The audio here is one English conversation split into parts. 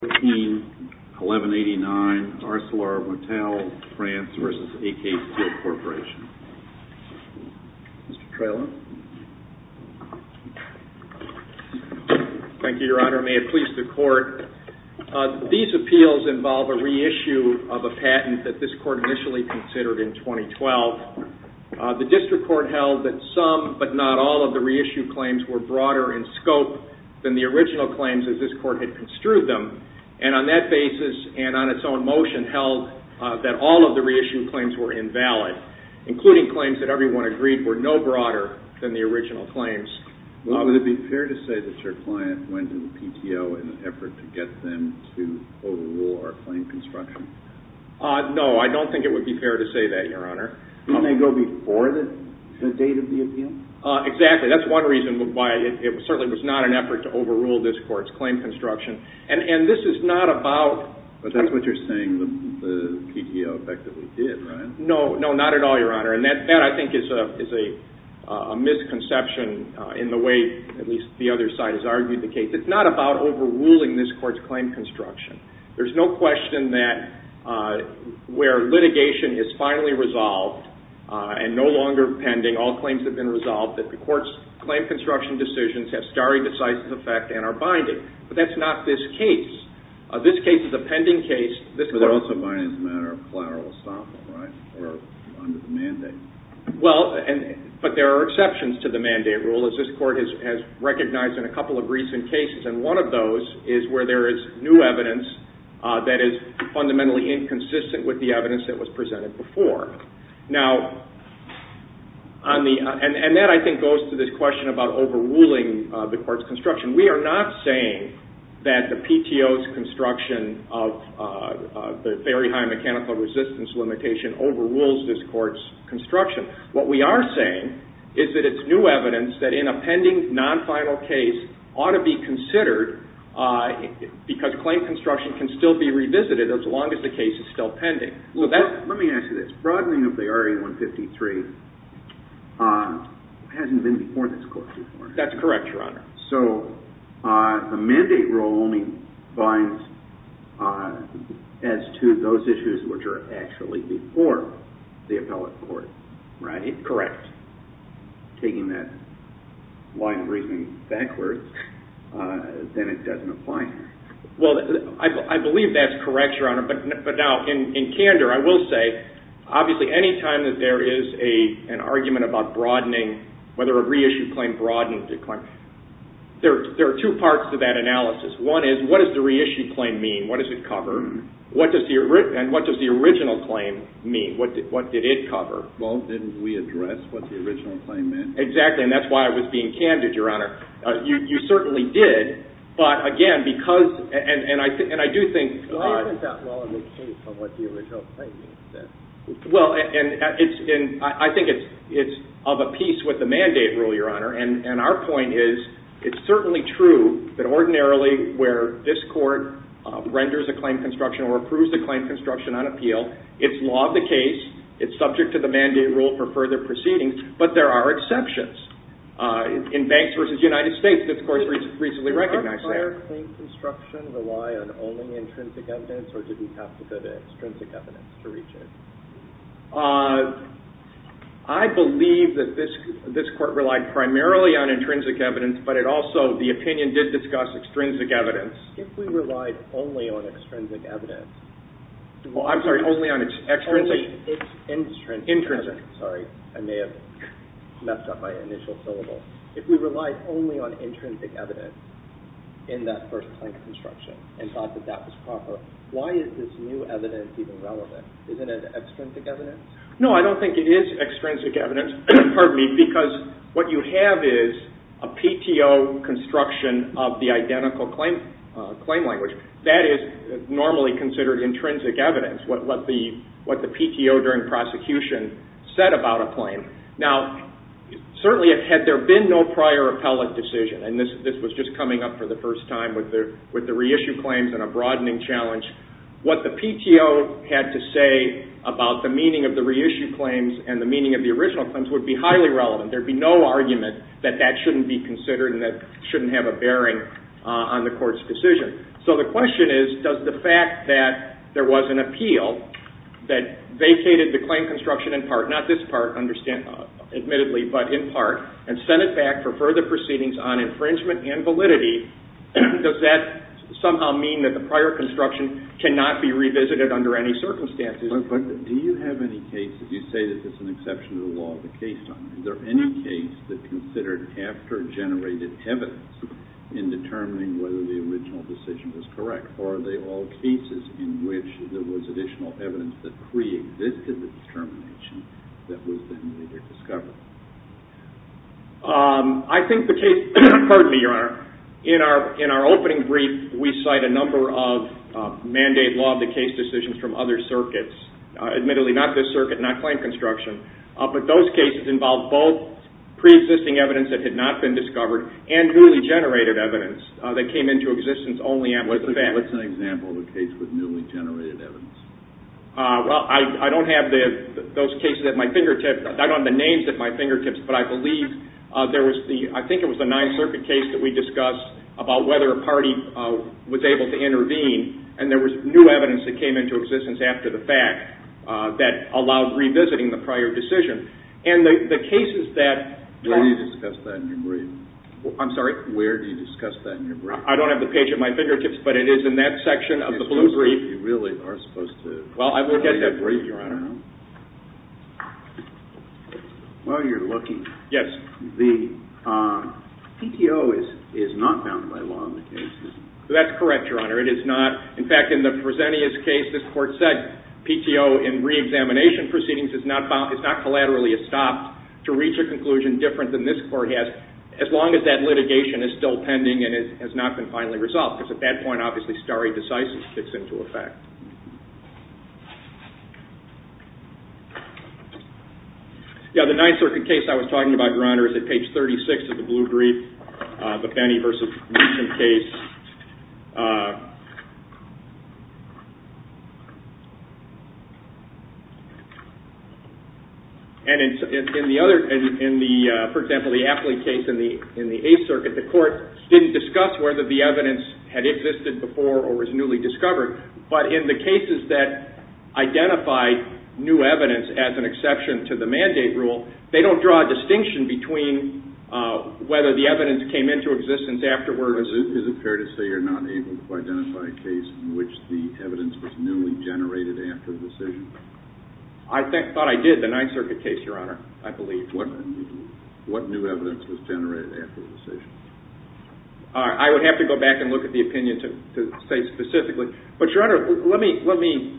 1189 ArcelorMittal France versus AK Steel Corporation. Mr. Trailer. Thank you, Your Honor. May it please the Court. These appeals involve a reissue of a patent that this Court initially considered in 2012. The District Court held that some, but not all, of the reissue claims were broader in scope than the original claims as this Court had construed them, and on that basis and on its own motion held that all of the reissue claims were invalid, including claims that everyone agreed were no broader than the original claims. Would it be fair to say that your client went to the PTO in an effort to get them to overrule our claim construction? No, I don't think it would be fair to say that, Your Honor. Didn't they go before the date of the appeal? Exactly. That's one reason why it certainly was not an effort to overrule this Court's claim construction. And this is not about... But that's what you're saying the PTO effectively did, right? No, not at all, Your Honor. And that I think is a misconception in the way at least the other side has argued the case. It's not about overruling this Court's claim construction. There's no question that where litigation is finally resolved and no longer pending, all claims have been resolved, that the Court's claim construction decisions have stare decisis effect and are binding. But that's not this case. This case is a pending case. But they're also binding as a matter of collateral estoppel, right? Or under the mandate. Well, but there are exceptions to the mandate rule, as this Court has recognized in a couple of recent cases. And one of those is where there is new evidence that is fundamentally inconsistent with the evidence that was presented before. Now, and that I think goes to this question about overruling the Court's construction. We are not saying that the PTO's construction of the very high mechanical resistance limitation overrules this Court's construction. What we are saying is that it's new evidence that in a pending non-final case ought to be considered because claim construction can still be revisited as long as the case is still pending. So let me ask you this. Broadening of the RE-153 hasn't been before this Court before. That's correct, Your Honor. So the mandate rule only binds as to those issues which are actually before the appellate court, right? Correct. Taking that line of reasoning backwards, then it doesn't apply here. Well, I believe that's correct, Your Honor. But now, in candor, I will say, obviously, any time that there is an argument about broadening, whether a reissue claim broadened a claim, there are two parts to that analysis. One is, what does the reissue claim mean? What does it cover? What does the original claim mean? What did it cover? Well, didn't we address what the original claim meant? Exactly, and that's why I was being candid, Your Honor. You certainly did, but again, because and I do think why isn't that law in the case on what the original claim means then? Well, I think it's of a piece with the mandate rule, Your Honor, and our point is it's certainly true that ordinarily where this Court renders a claim construction or approves a claim construction on appeal, it's law of the case, it's subject to the mandate rule for further proceedings, but there are exceptions. In Banks v. United States, this Court recently recognized that. Does prior claim construction rely on only intrinsic evidence, or do we have to go to extrinsic evidence to reach it? I believe that this Court relied primarily on intrinsic evidence, but it also, the opinion did discuss extrinsic evidence. If we relied only on extrinsic evidence... only on extrinsic? Intrinsic. Sorry, I may have messed up my initial syllable. If we relied only on intrinsic evidence in that first claim construction and thought that that was proper, why is this new evidence even relevant? Isn't it extrinsic evidence? No, I don't think it is extrinsic evidence, pardon me, because what you have is a PTO construction of the identical claim language. That is normally considered intrinsic evidence, what the PTO during prosecution said about a claim. Now, certainly had there been no prior appellate decision, and this was just coming up for the first time with the reissue claims and a broadening challenge, what the PTO had to say about the meaning of the reissue claims and the meaning of the original claims would be highly relevant. There would be no argument that that shouldn't be considered and that shouldn't have a bearing on the Court's decision. So the question is, does the fact that there was an appeal that vacated the claim construction in part, not this part, admittedly, but in part, and sent it back for further proceedings on infringement and validity, does that somehow mean that the prior construction cannot be revisited under any circumstances? But do you have any cases, you say that this is an exception to the law of the case doctrine, is there any case that considered after-generated evidence in determining whether the original decision was correct? Or are they all cases in which there was additional evidence that pre-existed the determination that was then later discovered? I think the case, pardon me, Your Honor, in our opening brief, we cite a number of mandate law of the case decisions from other circuits. Admittedly, not this circuit, not claim construction, but those cases involve both pre-existing evidence that had not been discovered and newly generated evidence that came into existence only after the fact. What's an example of a case with newly generated evidence? Well, I don't have those cases at my fingertips. I don't have the names at my fingertips, but I believe there was I think it was the Ninth Circuit case that we discussed about whether a party was able to intervene, and there was new evidence that came into existence after the fact that allowed revisiting the prior decision. And the cases that... Where do you discuss that in your brief? I'm sorry? Where do you discuss that in your brief? I don't have the page at my fingertips, but it is in that section of the blue brief. You really are supposed to... Well, I will get that brief, Your Honor. While you're looking... Yes. The PTO is not bound by law in the case. That's correct, Your Honor. It is not. In fact, in the Fresenius case, this court said PTO in re-examination proceedings is not collaterally estopped to reach a conclusion different than this court has, as long as that litigation is still pending and has not been finally resolved, because at that point, obviously, stare decisis kicks into effect. Yeah, the Ninth Circuit case I was talking about, Your Honor, is at page 36 of the blue brief, the Benny versus Newsom case. And for example, the Apley case in the Eighth Circuit, the court didn't discuss whether the evidence had existed before or was newly discovered, but in the cases that identified new evidence as an exception to the mandate rule, they don't draw a distinction between whether the evidence came into existence afterwards. Is it fair to say you're not able to identify a case in which the evidence was newly generated after the decision? I thought I did, the Ninth Circuit case, Your Honor, I believe. What new evidence was generated after the decision? I would have to go back and look at the opinion to say specifically. But, Your Honor, let me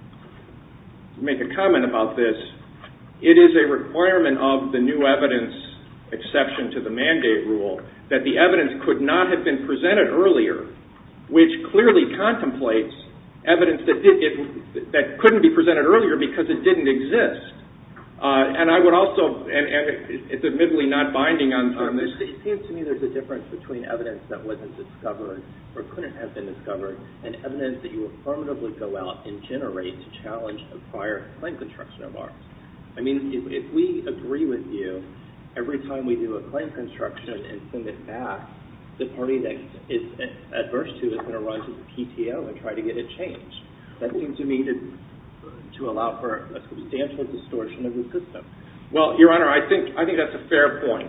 make a comment about this. It is a requirement of the new evidence exception to the mandate rule that the evidence could not have been presented earlier, which clearly contemplates evidence that couldn't be presented earlier because it didn't exist. And I would also, and it's admittedly not binding on this. It seems to me there's a difference between evidence that wasn't discovered or couldn't have been discovered and evidence that you affirmatively go out and generate to challenge a prior claim construction of ours. I mean, if we agree with you, every time we do a claim construction and send it back, the party that is adverse to it is going to run to the PTO and try to get it changed. That seems to me to allow for a substantial distortion of the system. Well, Your Honor, I think that's a fair point.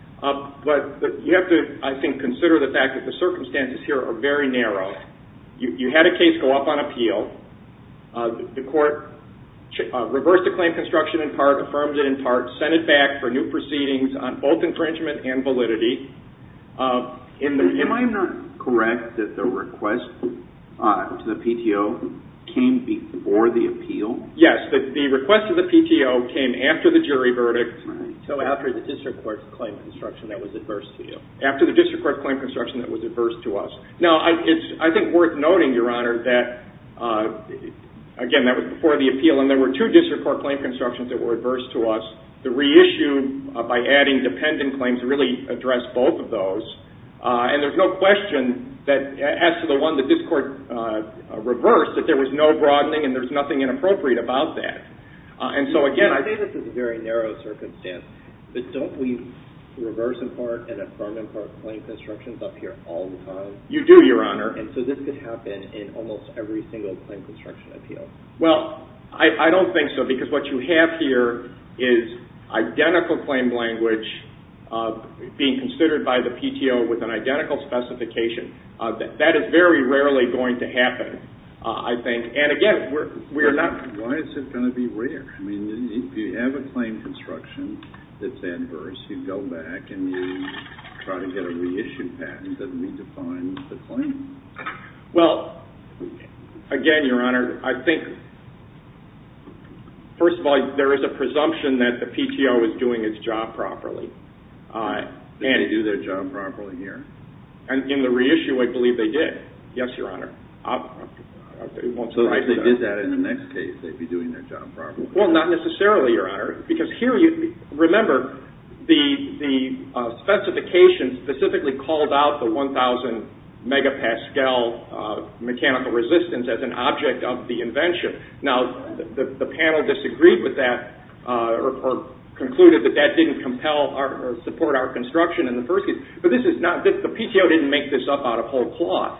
But you have to, I think, consider the fact that the circumstances here are very narrow. You had a case go up on appeal. The court reversed the claim construction in part, affirmed it in part, sent it back for new proceedings on both infringement and validity. Am I not correct that the request to the PTO came before the appeal? Yes, the request to the PTO came after the jury verdict. Right. So after the district court's claim construction that was adverse to you? After the district court claim construction that was adverse to us. Now, it's, I think, worth noting, Your Honor, that, again, that was before the appeal, and there were two district court claim constructions that were adverse to us. The reissue by adding dependent claims really addressed both of those. And there's no question that, as to the one that this court reversed, that there was no broadening and there's nothing inappropriate about that. And so, again, I say this is a very narrow circumstance, but don't we reverse in part and affirm in part claim constructions up here all the time? You do, Your Honor. And so this could happen in almost every single claim construction appeal. Well, I don't think so, because what you have here is identical claim language being considered by the PTO with an identical specification. That is very rarely going to happen, I think. And again, we're not... Why is it going to be rare? I mean, if you have a claim construction that's adverse, you go back and you try to get a reissue patent that redefines the claim. Well, again, Your Honor, I think, first of all, there is a presumption that the PTO is doing its job properly. Did they do their job properly here? And in the reissue, I believe they did. Yes, Your Honor. So if they did that in the next case, they'd be doing their job properly. Well, not necessarily, Your Honor, because here, remember, the specification specifically called out the 1,000 megapascal mechanical resistance as an object of the invention. Now, the panel disagreed with that or concluded that didn't compel or support our construction in the first case. But this is not, the PTO didn't make this up out of whole cloth.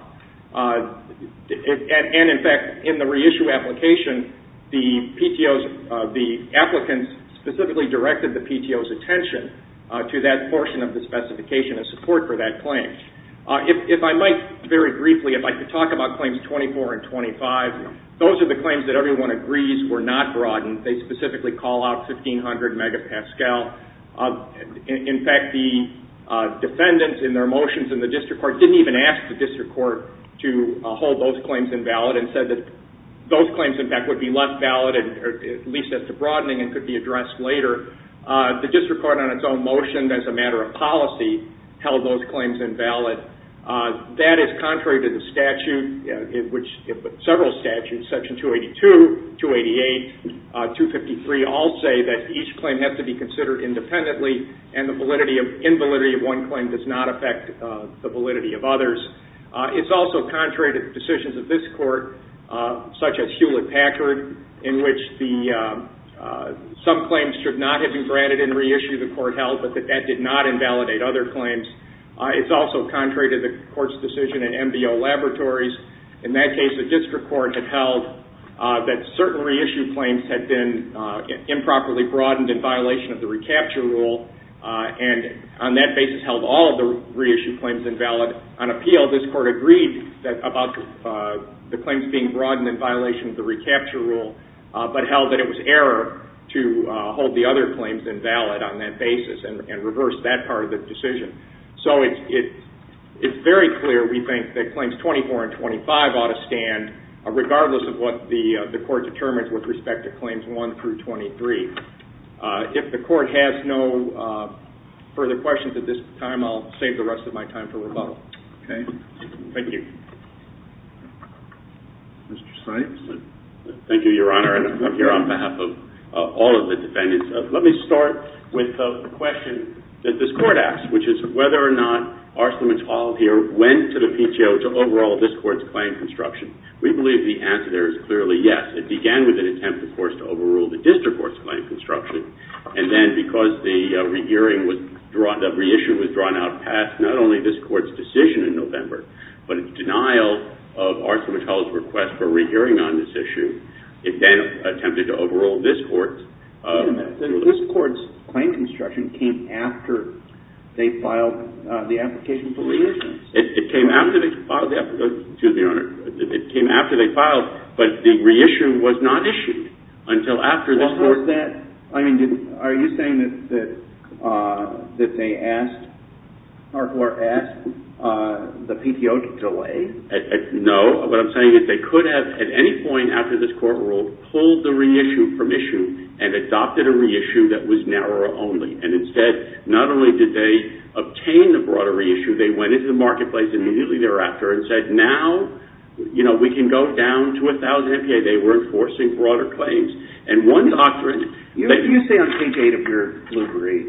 And in fact, in the reissue application, the applicants specifically directed the PTO's attention to that portion of the specification as support for that claim. If I might very briefly, if I could talk about claims 24 and 25, those are the claims that everyone agrees were not broadened. They specifically call out 1,500 megapascal. In fact, the defendants in their motions in the district court didn't even ask the district court to hold those claims invalid and said that those claims, in fact, would be left valid, or at least as to broadening, and could be addressed later. The district court, on its own motion, as a matter of policy, held those claims invalid. That is contrary to the statute, several statutes, Section 282, 288, 253, all say that each claim has to be considered independently, and the invalidity of one claim does not affect the validity of others. It's also contrary to decisions of this court, such as Hewlett-Packard, in which some claims should not have been granted in reissue, the court held, but that did not invalidate other claims. It's also contrary to the court's decision in MBO Laboratories. In that case, the district court had held that certain reissue claims had been improperly broadened in violation of the recapture rule, and on that basis held all of the reissue claims invalid. On appeal, this court agreed about the claims being broadened in violation of the recapture rule, but held that it was error to hold the other claims invalid on that basis and reversed that part of the decision. So it's very clear, we think, that claims 24 and 25 ought to stand, regardless of what the court determines with respect to claims 1 through 23. If the court has no further questions at this time, I'll save the rest of my time for rebuttal. Okay. Thank you. Mr. Sykes? Thank you, Your Honor, and I'm here on behalf of all of the defendants. Let me start with the question that this court asked, which is whether or not ArcelorMittal here went to the PTO to overhaul this court's claim construction. We believe the answer there is clearly yes. It began with an attempt, of course, to overrule the district court's claim construction, and then because the reissue was drawn out past not only this court's decision in November, but its denial of ArcelorMittal's request for a rehearing on this issue, it then attempted to overrule this court's. This court's claim construction came after they filed the application for reissue. It came after they filed the application. Excuse me, Your Honor. It came after they filed, but the reissue was not issued until after this court. How is that? I mean, are you saying that they asked the PTO to delay? No. What I'm saying is they could have, at any point after this court ruled, pulled the reissue from issue and adopted a reissue that was narrower only. And instead, not only did they obtain the broader reissue, they went into the marketplace immediately thereafter and said, now, we can go down to 1,000 MPa. They were enforcing broader claims. And one doctrine... You say on page 8 of your blue brief,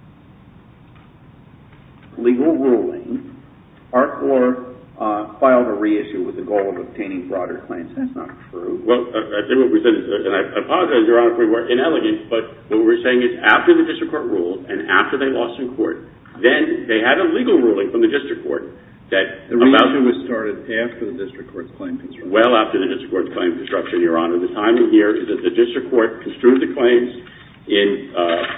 legal ruling, Arcelor filed a reissue with the goal of obtaining broader claims. That's not true. Well, I think what we said is, and I apologize, Your Honor, if we were inelegant, but what we're saying is after the district court ruled and after they lost in court, then they had a legal ruling from the district court that the reissue was started after the district court's claim construction. Well after the district court's claim construction, Your Honor. The timing here is that the district court construed the claims in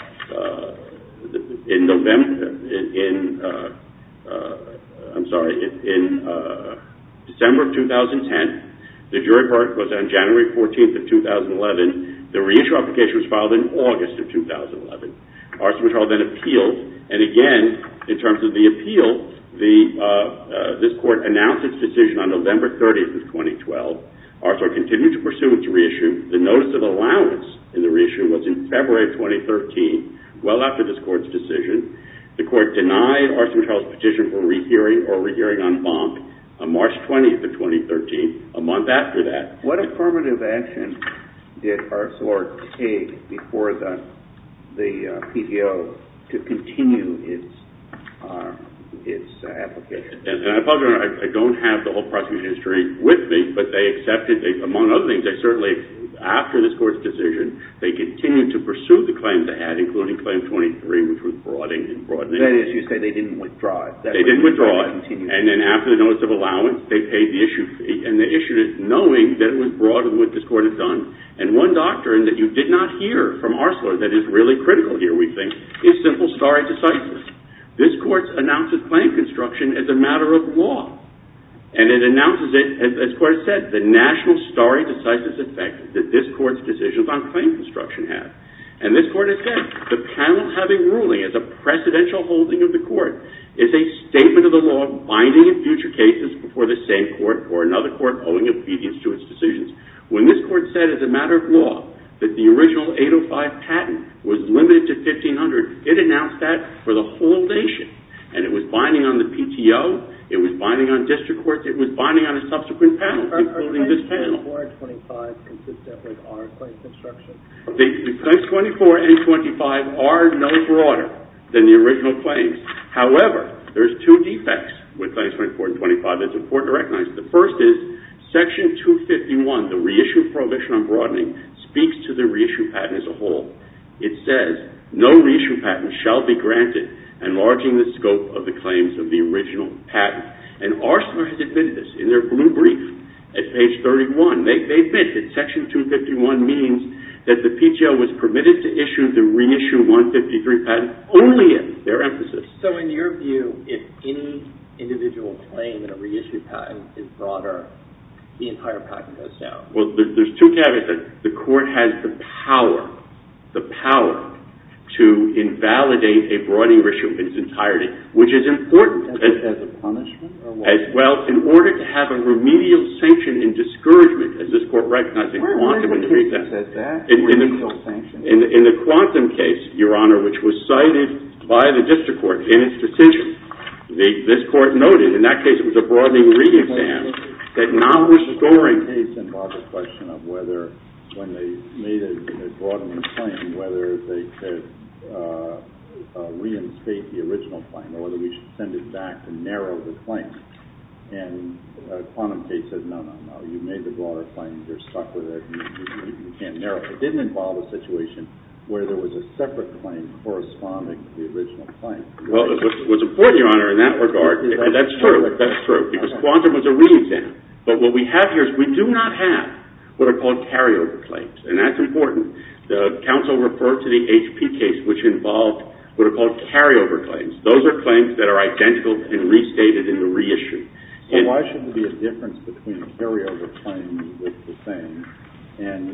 December of 2010. The jury verdict was on January 14th of 2011. The reissue application was filed in August of 2011. ArcelorMittal then appealed, and again, in terms of the appeal, this court announced its decision on November 30th of 2012. Arcelor continued to pursue its reissue. The notice of allowance in the reissue was in February of 2013, well after this court's decision. The court denied ArcelorMittal's petition for rehearing or rehearing en banc on March 20th of 2013, a month after that. What affirmative action did Arcelor take before the PTO to continue its application? And I apologize, I don't have the whole prosecution history with me, but they accepted, among other things, they certainly, after this court's decision, they continued to pursue the claims they had, including Claim 23, which was broadening. That is, you say they didn't withdraw it. They didn't withdraw it, and then after the notice of allowance, they paid the issue fee, and they issued it knowing that it was broader than what this court had done. And one doctrine that you did not hear from Arcelor that is really critical here, we think, is simple stare decisis. This court announces claim construction as a matter of law. And it announces it, as the court said, the national stare decisis effect that this court's decisions on claim construction have. And this court has said the panel having ruling as a precedential holding of the court is a statement of the law binding in future cases before the same court or another court owing obedience to its decisions. When this court said as a matter of law that the original 805 patent was limited to 1,500, it announced that for the whole nation. And it was binding on the PTO, it was binding on district courts, it was binding on a subsequent panel, including this panel. Are claims 24 and 25 consistent with our claim construction? The claims 24 and 25 are no broader than the original claims. However, there's two defects with claims 24 and 25 that's important to recognize. The first is Section 251, the reissue prohibition on broadening, speaks to the reissue patent as a whole. It says, no reissue patent shall be granted enlarging the scope of the claims of the original patent. And Arcelor has admitted this in their blue brief at page 31. They admit that Section 251 means that the PTO was permitted to issue the reissue 153 patent only if, their emphasis. So in your view, if any individual claim in a reissue patent is broader, the entire patent goes down? Well, there's two caveats. The court has the power to invalidate a broadening reissue in its entirety, which is important. As a punishment? Or what? As well, in order to have a remedial sanction and discouragement, as this court recognized in Quantum. In the Quantum case, Your Honor, which was cited by the district court in its decision, this court noted, in that case it was a broadening re-exam, that not restoring... The case involved a question of whether, when they made a broadening claim, whether they could reinstate the original claim, or whether we should send it back to narrow the claim. And Quantum case said, no, you made the broader claim, you're stuck with it, you can't narrow it. It didn't involve a situation where there was a separate claim corresponding to the original claim. Well, what's important, Your Honor, in that regard, that's true, because Quantum was a re-exam. But what we have here is we do not have what are called carryover claims, and that's important. The counsel referred to the HP case, which involved what are called carryover claims. Those are claims that are identical and restated in the reissue. So why should there be a difference between a carryover claim that's the same and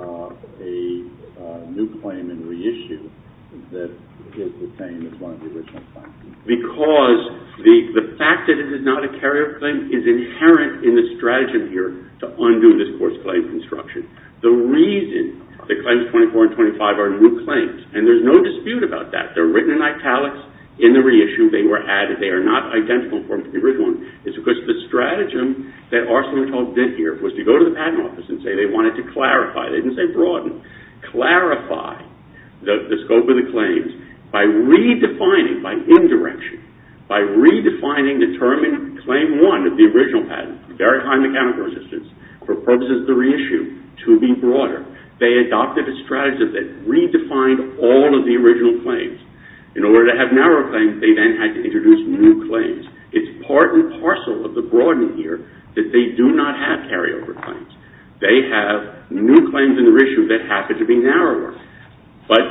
a new claim in reissue that is the same as one of the original claims? Because the fact that it is not a carryover claim is inherent in the stratagem here to undo this court's claim construction. The reason that claims 24 and 25 are new claims, and there's no dispute about that. They're written in italics in the reissue. They were added. They are not identical forms of the original one. It's because the stratagem that ArcelorMittal did here was to go to the patent office and say they wanted to clarify. They didn't say broaden. Clarify the scope of the claims by redefining, by indirection, by redefining the term in Claim 1 of the original patent, very high mechanical resistance for purposes of the reissue to be broader. They adopted a strategy that redefined all of the original claims. In order to have narrower claims, they then had to introduce new claims. It's part and parcel of the broadening here that they do not have carryover claims. They have new claims in the reissue that happen to be narrower. But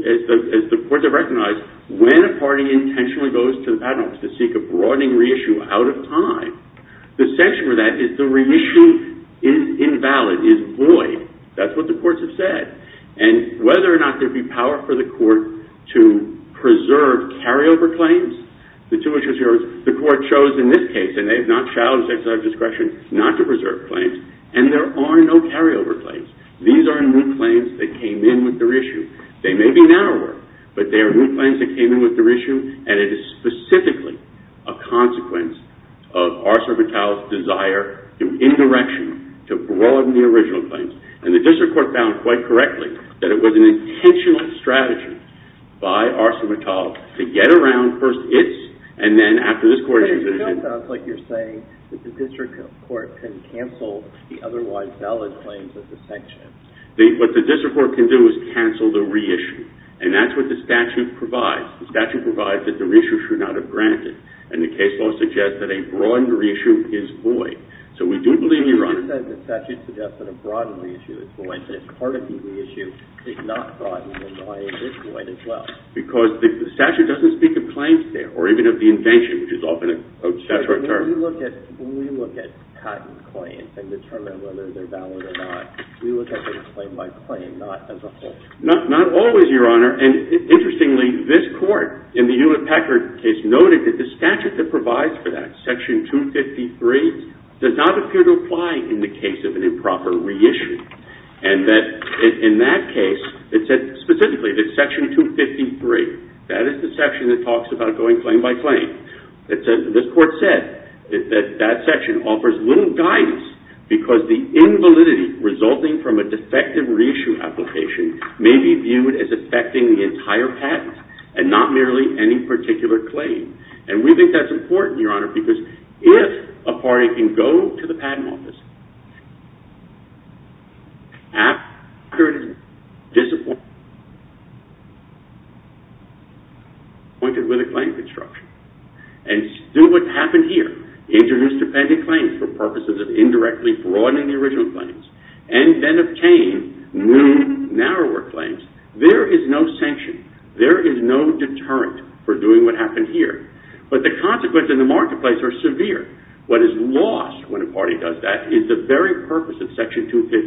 as the courts have recognized, when a party intentionally goes to the Patent Office to seek a broadening reissue out of time, the sanction for that is the reissue is invalid, is void. That's what the courts have said. And whether or not there be power for the court to preserve carryover claims, the two issues here is the court chose in this case, and they have not challenged exercise discretion not to preserve claims, and there are no carryover claims. These are new claims that came in with the reissue. They may be narrower, but they are new claims that came in with the reissue, and it is specifically a consequence of ArcelorMittal's desire to indirection to broaden the original claims. And the district court found quite correctly that it was an intentional strategy by ArcelorMittal to get around first its, and then after this court issues it. It sounds like you're saying that the district court can cancel the otherwise valid claims as a sanction. What the district court can do is cancel the reissue. And that's what the statute provides. The statute provides that the reissue should not have granted. And the case law suggests that a broadened reissue is void. So we do believe, Your Honor. You said the statute suggests that a broadened reissue is void, but if part of the reissue is not broadened, then why is it void as well? Because the statute doesn't speak of claims there, or even of the invention, which is often a statutory term. When we look at patent claims and determine whether they're valid or not, we look at them claim by claim, not as a whole. Not always, Your Honor. And interestingly, this court in the Hewlett-Packard case noted that the statute that provides for that, Section 253, does not appear to apply in the case of an improper reissue. And that in that case, it said specifically that Section 253, that is the section that talks about going claim by claim. This court said that section offers little guidance because the invalidity resulting from a defective reissue application may be viewed as affecting the entire patent and not merely any particular claim. And we think that's important, Your Honor, because if a party can go to the Patent Office after it is disappointed with a claim construction and do what happened here, introduce dependent claims for purposes of indirectly broadening the original claims, and then obtain new, narrower claims, there is no sanction. There is no deterrent for doing what happened here. But the consequences in the marketplace are severe. What is lost when a party does that is the very purpose of Section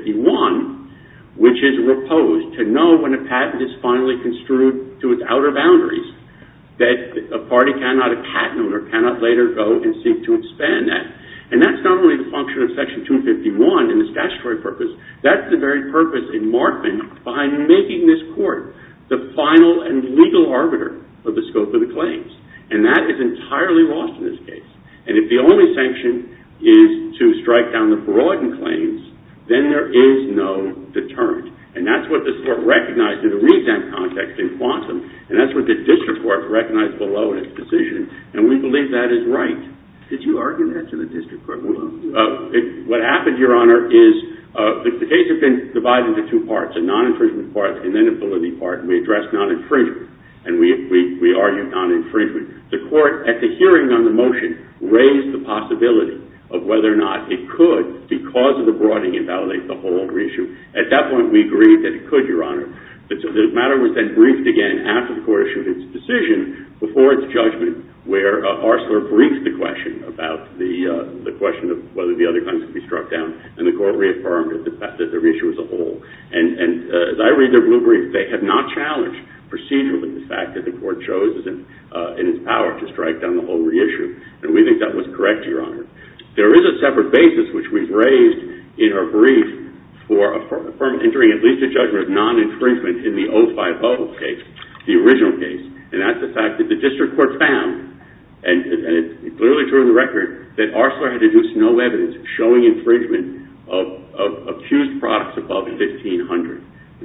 251, which is reposed to know when a patent is finally construed to its outer boundaries, that a party cannot, a patent owner cannot later go and seek to expand that. And that's not only the function of Section 251 and the statutory purpose, that's the very purpose in Markman behind making this court the final and legal arbiter of the scope of the claims. And that is entirely lost in this case. And if the only sanction is to strike down the broadened claims, then there is no deterrent. And that's what this court recognized in the re-exam context in Quantum, and that's what the district court recognized below in its decision, and we believe that is right. Did you argue that to the district court below? What happened, Your Honor, is the case has been divided into two parts, a non-infringement part and then a validity part, and we addressed non-infringement, and we argued non-infringement. The court, at the hearing on the motion, raised the possibility of whether or not it could, because of the broadening, invalidate the whole reissue. At that point, we agreed that it could, Your Honor. The matter was then briefed again after the court issued its decision, before its judgment, where Arcelor briefed the question about the question of whether the other claims could be struck down, and the court reaffirmed that the reissue as a whole. And as I read their blue brief, they have not challenged procedurally the fact that the court chose in its power to strike down the whole reissue, and we think that was correct, Your Honor. There is a separate basis which we've raised in our brief for entering at least a judgment of non-infringement in the 050 case, the original case, and that's the fact that the district court found, and it's clearly true in the record, that Arcelor had deduced no evidence showing infringement of accused products above 1,500, Your Honor.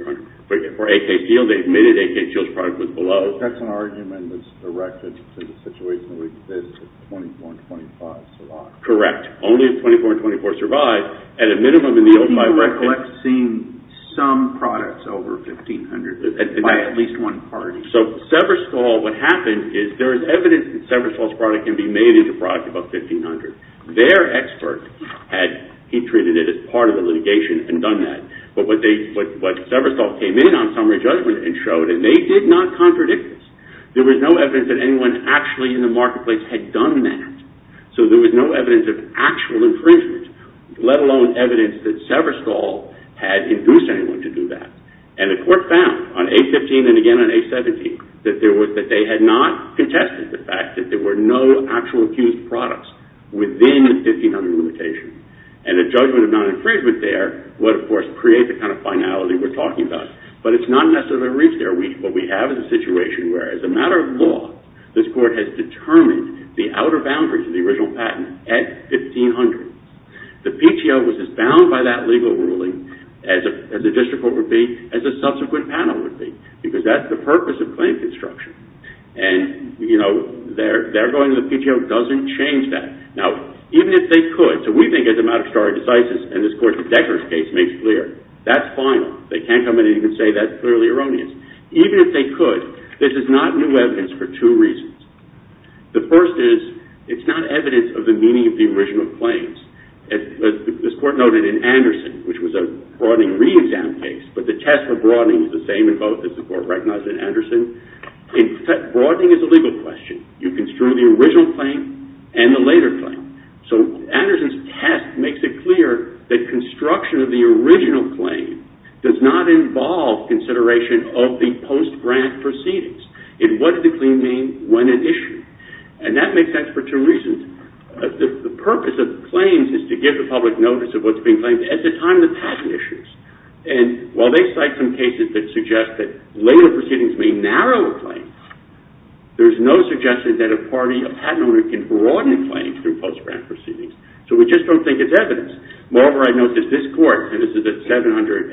For AK Steel, they admitted AK Steel's product was below. That's an argument that's directed to the situation that exists if 24 and 25 survive. Correct. Only if 24 and 24 survive. At a minimum in the 05 record. Recollect seeing some products over 1,500 by at least one party. So Severstal, what happened is there is evidence that Severstal's product can be made into a product above 1,500. Their expert had heat treated it as part of the litigation and done that. But what Severstal came in on summary judgment and showed, and they did not contradict this, there was no evidence that anyone actually in the marketplace had done that. So there was no evidence of actual infringement, let alone evidence that Severstal had induced anyone to do that. And the court found on A15 and again on A17 that they had not contested the fact that there were no actual accused products within the 1,500 limitation. And a judgment of non-infringement there would, of course, create the kind of finality we're talking about. But it's not necessarily reached there. What we have is a situation where, as a matter of law, this court has determined the outer boundaries of the original patent at 1,500. The PTO was as bound by that legal ruling as a district court would be, as a subsequent panel would be, because that's the purpose of claim construction. And, they're going to the PTO doesn't change that. Now, even if they could, so we think as a matter of stare decisis, and this court, the Decker's case makes clear, that's final. They can't come in and even say that's clearly erroneous. Even if they could, this is not new evidence for two reasons. The first is, it's not evidence of the meaning of the original claims. As this court noted in Anderson, which was a broadening re-exam case, but the test for broadening is the same in both, as the court recognized in Anderson. In fact, broadening is a legal question. You construe the original claim and the later claim. So Anderson's test makes it clear that construction of the original claim does not involve consideration of the post-grant proceedings. What did the claim mean when it issued? And that makes sense for two reasons. The purpose of claims is to give the public notice of what's being claimed at the time the patent issues. And while they cite some cases that suggest that later proceedings may narrow a claim, there's no suggestion that a patent owner can broaden a claim through post-grant proceedings. So we just don't think it's evidence. Moreover, I note that this court, and this is at 700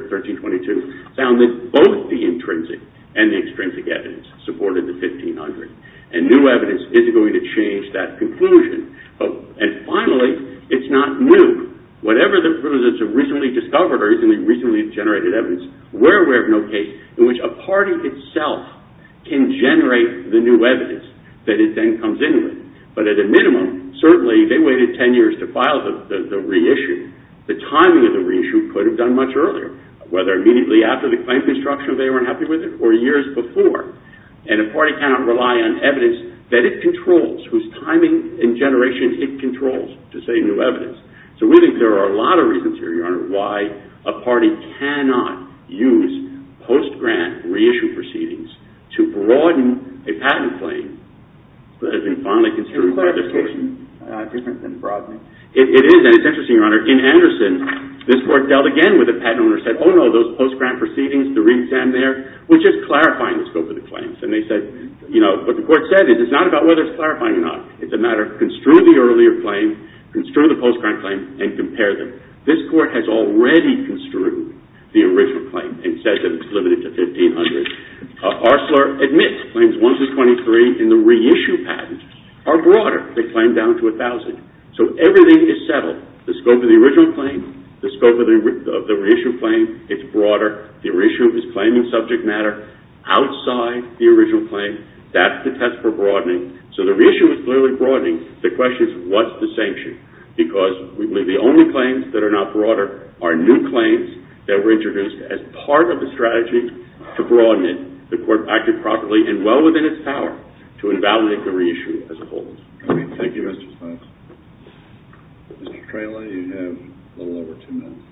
F1322, found that both the intrinsic and the extrinsic evidence supported the 1,500. And new evidence is going to change that conclusion. And finally, it's not new. Whatever the evidence of recently discovered or recently generated evidence, we're aware of no case in which a party itself can generate the new evidence that it then comes in with. But at a minimum, certainly they waited 10 years to file the reissue. The timing of the reissue could have done much earlier, whether immediately after the claim construction they weren't happy with it or years before. And a party cannot rely on evidence that it controls, whose timing and generation it controls, to say new evidence. So we think there are a lot of reasons here, Your Honor, why a party cannot use post-grant reissue proceedings to broaden a patent claim that has been finally construed by this court. Different than broadening. It is, and it's interesting, Your Honor. In Anderson, this court dealt again with a patent owner who said, oh no, those post-grant proceedings, the re-exam there, was just clarifying the scope of the claims. And they said, what the court said is it's not about whether it's clarifying or not. It's a matter of construe the earlier claim, construe the post-grant claim, and compare them. This court has already construed the original claim and says that it's limited to 1,500. Arcelor admits claims 1 through 23 in the reissue patent are broader. They claim down to 1,000. So everything is settled. The scope of the original claim, the scope of the reissue claim, it's broader. The reissue is claiming subject matter outside the original claim. That's the test for broadening. So the reissue is clearly broadening. The question is, what's the sanction? Because we believe the only claims that are not broader are new claims that were introduced as part of the strategy to broaden it. The court acted properly and well within its power to invalidate the reissue as a whole. Thank you, Mr. Spence. Mr. Trela, you have a little over 2 minutes.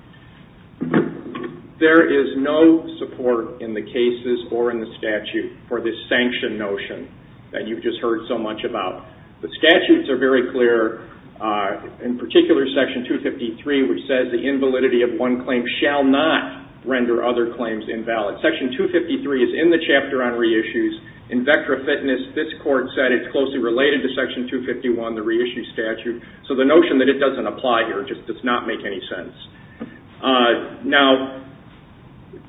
There is no support in the cases or in the statute for this sanction notion that you've just heard so much about. The statutes are very clear, in particular Section 253, which says the invalidity of one claim shall not render other claims invalid. Section 253 is in the chapter on reissues. In Vectra Fitness, this court said it's closely related to Section 251, the reissue statute. So the notion that it doesn't apply here just does not make any sense. Now,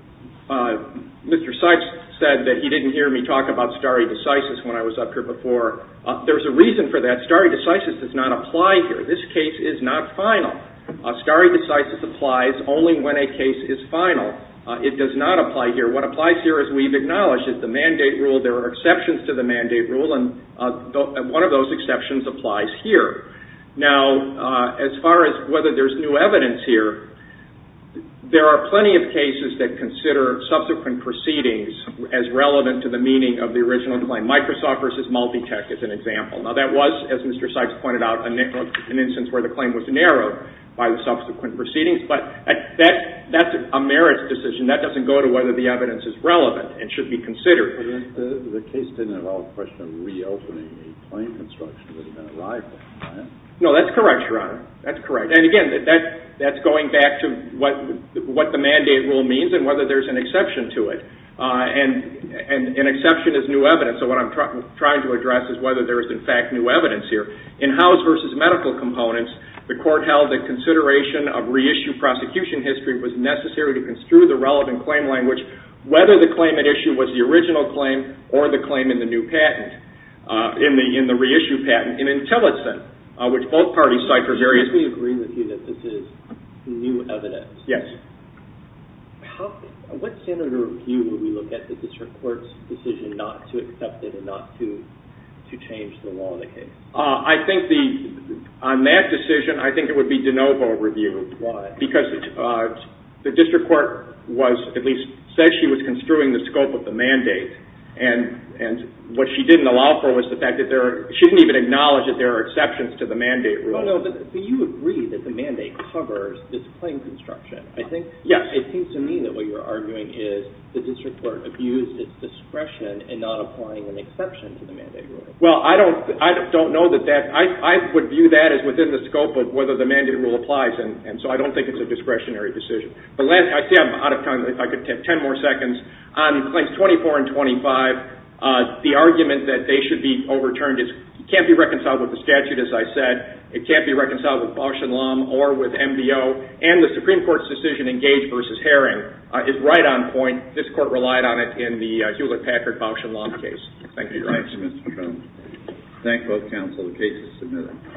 Mr. Sykes said that he didn't hear me talk about stare decisis when I was up here before. There's a reason for that. Stare decisis does not apply here. This case is not final. Stare decisis applies only when a case is final. It does not apply here. What applies here, as we've acknowledged, is the mandate rule. There are exceptions to the mandate rule, and one of those exceptions applies here. Now, as far as whether there's new evidence here, there are plenty of cases that consider subsequent proceedings as relevant to the meaning of the original claim. Microsoft versus Multitech is an example. Now, that was, as Mr. Sykes pointed out, an instance where the claim was narrowed by the subsequent proceedings, but that's a merits decision. That doesn't go to whether the evidence is relevant and should be considered. The case didn't involve a question of reopening a claim construction that had been arrived at, right? No, that's correct, Your Honor. That's correct. And again, that's going back to what the mandate rule means and whether there's an exception to it. And an exception is new evidence. So what I'm trying to address is whether there is, in fact, new evidence here. In House versus Medical Components, the court held that consideration of reissue prosecution history was necessary to construe the relevant claim language, whether the claim at issue was the original claim or the claim in the new patent, in the reissue patent. In Tillotson, which both parties cite for various... We agree with you that this is new evidence. Yes. What standard of review will we look at the district court's decision not to accept it and not to change the law of the case? I think on that decision, I think it would be de novo review. Why? Because the district court was, at least said she was construing the scope of the mandate, and what she didn't allow for was the fact that she didn't even acknowledge that there are exceptions to the mandate rule. No, but you agree that the mandate covers this claim construction. I think yes. It seems to me that what you're arguing is the district court abused its discretion in not applying an exception to the mandate rule. Well, I don't know that I would view that as within the scope of whether the mandate rule applies, and so I don't think it's a discretionary decision. But I see I'm out of time. If I could take 10 more seconds. On claims 24 and 25, the argument that they should be overturned can't be reconciled with the statute, as I said. It can't be reconciled with Bausch & Lomb or with MBO. And the Supreme Court's decision in Gage versus Herring is right on point. This court relied on it in the Hewlett-Packard Bausch & Lomb case. Thank you, Your Honor. Thank you, Mr. Jones. Thank both counsel. The case is submitted.